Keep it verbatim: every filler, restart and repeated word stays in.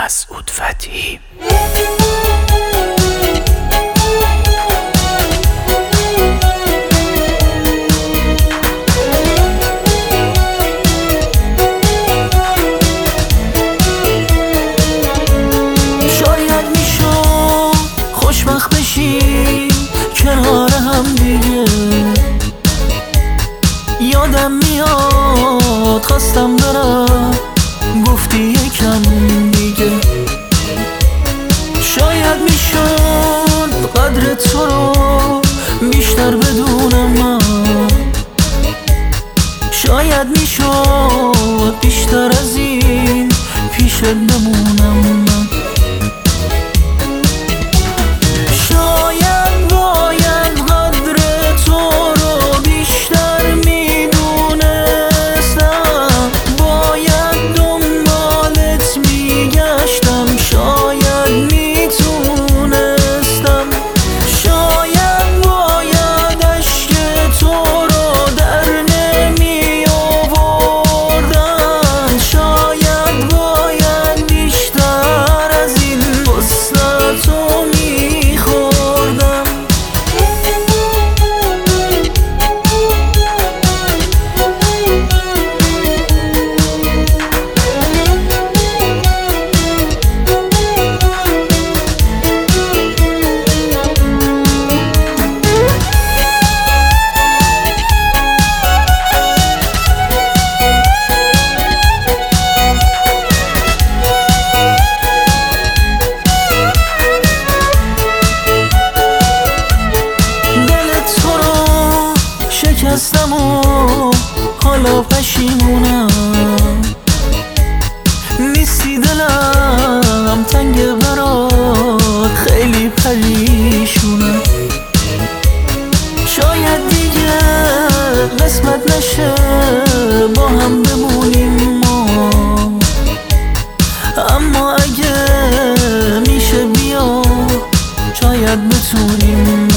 مسعود فتحی. شاید میشد خوشبخت بشیم کنار هم دیگه. یادم میاد خواستم برم گفتی یکم دیگه. شاید میشد قدر تو رو بیشتر بدونم من. شاید میشد بیشتر از این پیشت بمونم من. شاید باید قدر تو رو بیشتر میدونستم. باید دنبالت میگشتم. شاید میتونستم. شاید باید عشق تو رو در نمی آوردم. شاید باید بیشتر از این وسعتو میخوردم. شکستم و حالا پشیمونم. نیستی دلم تنگ برات خیلی پریشونم. شاید دیگه قسمت نشه با هم بمونیم ما. اما اگه میشه بیا شاید بتونیم